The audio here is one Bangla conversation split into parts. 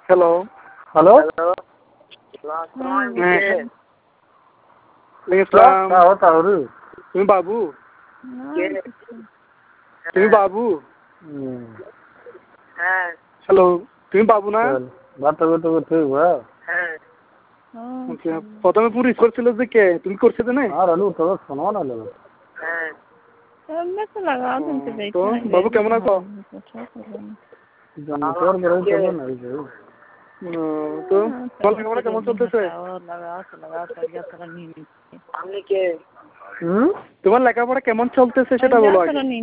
হ্যালো হ্যালো তুমি বাবু তুমি বাবু হ্যালো তুমি বাবু না প্রথমে পুরো করছিল যে কে তুমি করছে না বাবু কেমন আছো তো তোমার কেমন চলতেছে তোমার লেখাপড়া কেমন চলতেছে সেটা বলো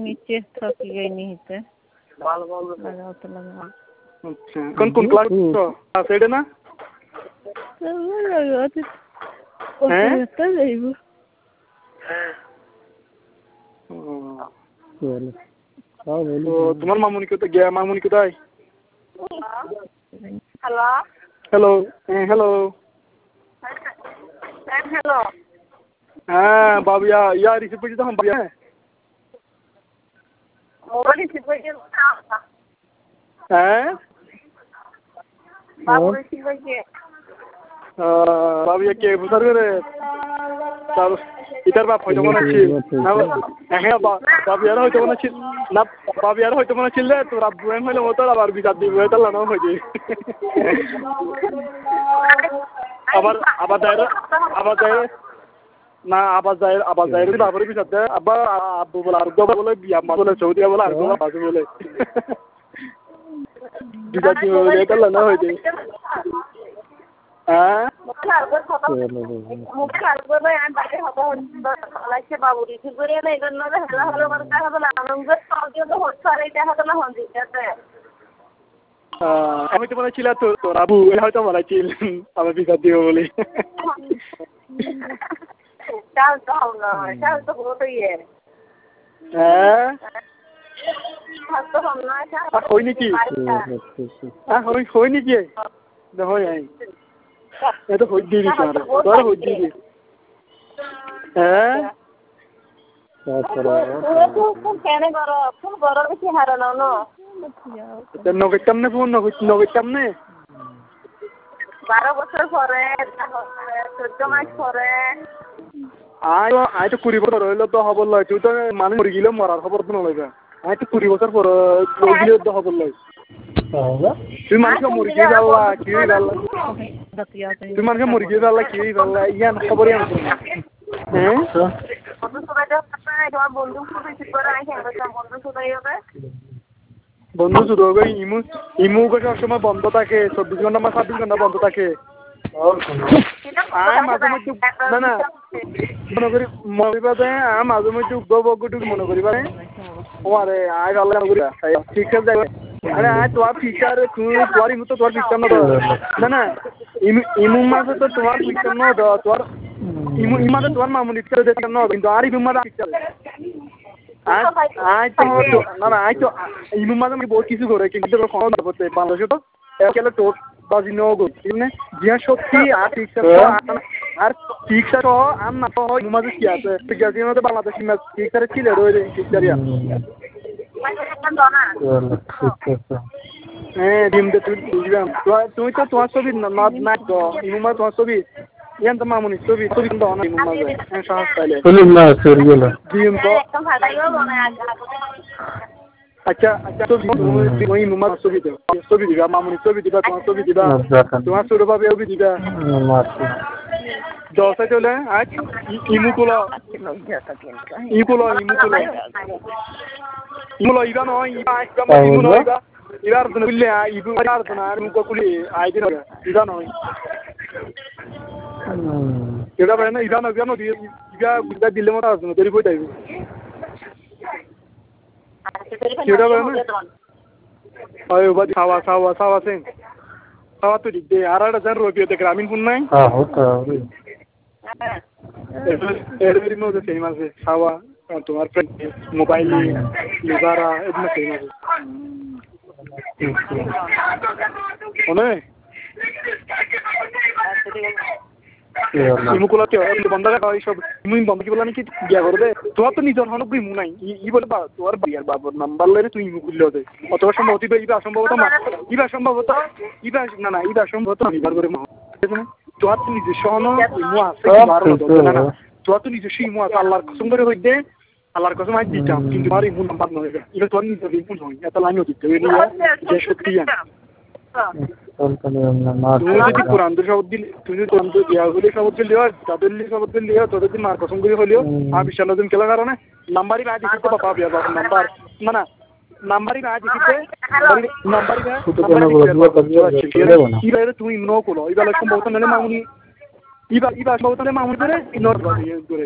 কোন কোন ক্লাস আছে এটা না তোমার মামুনি কোথায় গিয়া মামুনি কোথায় হ্যালো হ্যালো হ্যালো হ্যালো হ্যাঁ বাবিয়া ইয়া রিসিভ করছি তখন বাবিয়া হ্যাঁ বাবিয়া কে বুঝার করে তার ইতার বাপ হয়তো মনে ছিল হ্যাঁ বাবিয়ার হয়তো মনে ছিল না বাবিয়ার হয়তো মনে ছিল তোর আব্বু হইলে মতো আবার বিচার দিব তাহলে নাও হয়েছে আবার আবার যায় না আবার যায় বাবার বিচার দেয় আব্বা আব্বু বলে আর বলে বিয়া মা বলে সৌদি বলে আর বাজু বলে বিচার দিব তাহলে না হয়েছে বাবু রিসিভ করে এই জন্য হেলা হলো করতে হবে না আমি তো বলেছিল তোর আবু হয়তো বলেছিল আমার বিচার দিব বলে চাল তো হবে না চাল তো হতোই হ্যাঁ হয় নাকি হয় নাকি দেখো এটা হয়ে দিবি তোর হয়ে দিবি হ্যাঁ নগেতাম না ফোন নগেতাম না 12 বছর পরে 14 মাস পরে আই তো 20 বছর হইলো তো খবর লয় তুই তো মানুষ মরে গেলে মরার খবর তো নলইবা আই তো 20 বছর পর গেলে তো খবর লয় তুই মানুষ মরে গিয়ে যাওয়া কি হয়ে গেল তুই মানুষ মরে গিয়ে যাওয়া কি হয়ে গেল ইয়ান খবরই আনতো না হ্যাঁ বন্ধু শুরু হবে ইমু সবসময় বন্ধ থাকে 24 ঘন্টা বা 26 ঘন্টা বন্ধ থাকে মাঝে মধ্যে না না মনে করি মাঝে মধ্যে উগ্রবগ্রটুকু মনে করি মানে ও আরে আয় আল্লাহ ঠিক আছে আরে আয় তোমার ফিচার তোমার ইমু তো তোমার ফিচার না না ইমু মাঝে তো তোমার ফিচার না তোমার ইমাতে তোমার মামুনি ফিচার দেখতে না কিন্তু আর ইমু মাঝে ফিচার আয় তো না না আয় তো ইমু মাঝে আমি বহুত কিছু করে কিন্তু বাংলাদেশে তো একেবারে টোট বাজি নগো মানে জিয়া সত্যি আর ফিচার আর ফিচার আর না তো ইমু মাঝে কি আছে ফিচার মধ্যে বাংলাদেশি ম্যাচ ফিচারে ছিল রয়ে ফিচারিয়া হ্যাঁ ডিমটা তুই বুঝলাম তুমি তো তোমার ছবি না তো ইমু মাঝে তোমার ছবি ইয়ান তো মামুনি ছবি কিন্তু অনেক ইমু মাঝে হ্যাঁ সাহস পাইলে ডিম তো আচ্ছা তো ওই ইমু মাঝে ছবি দিবা মামুনি ছবি দিবা তোমার ছবি দিবা তোমার ছোট ভাবে ছবি দিবা দশে চলে আজ ইমুকুলো ইবা নয় ইমু নয় ইবার বুঝলে ইবু আর আর মুকো কুলি আইদিন ইবা নয় এটা মানে না ইবা নয় ইবা দিলে মতো আসবে দেরি কই যাইবে সেটা মানে ওই বাদি খাওয়া সেন খাওয়া তো দিক দে আর একটা জান রবিতে গ্রামীণ ফোন নাই এর মধ্যে সেই মাসে খাওয়া তোমার মোবাইল লিভারা এগুলো সেই মাসে শোনে ইমু কোলা কে বন্ধ করা সব ইমু বন্ধ কি বলা নাকি বিয়া করবে তোর তো নিজের হনক ইমু নাই ই বলে বা তোর বিয়ার বাবার নাম্বার লইরে তুই ইমু খুললে দে অথবা সম্ভবত ইবা সম্ভবত ইবা সম্ভবত আমি বার করে মা তোর তো নিজস্ব হন ইমু আছে না তোর তো নিজস্ব ইমু আছে আল্লাহর কসম করে হইতে আল্লাহর কসম আই দিতাম কিন্তু আর ইমু নাম্বার নয় এটা তোর নিজের ইমু নয় এটা লাইনও দিতে যে সত্যি তুমি যদি কোরআন শব্দ দিলে তুমি যদি কোরআন ইয়াগুলি শব্দ দিলে তাদের শব্দ দিলে তোদের দিন মার কসম করে হলেও আর বিশাল দিন খেলার কারণে নাম্বারই বাদ দিতে বাবা বিয়া বাবা নাম্বার না নাম্বারই বাদ দিতে নাম্বারই ইবারে তুমি নো করো ইবারে সম্ভবত মানে মামুনি ইবা সম্ভবত মানে মামুনি করে ইগনোর করে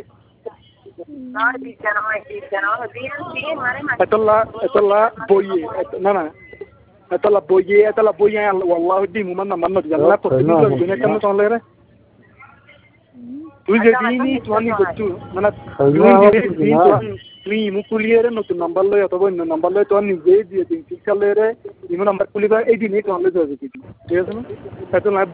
এতলা বইয়ে না এতলা বইয়ে আল্লাহ দি মুমান নাম্বার না জানলা করতে দিলে কেন চলে রে তুই যদি তোনি করছু মানে তুমি মুকুলিয়ে নতুন নাম্বার লয় অথবা অন্য নাম্বার লয় তোর নিজেই দিয়ে দিন ঠিক চলে রে ইমো নাম্বার খুলিবা এই দিনই তোলে যাবে ঠিক আছে না এত না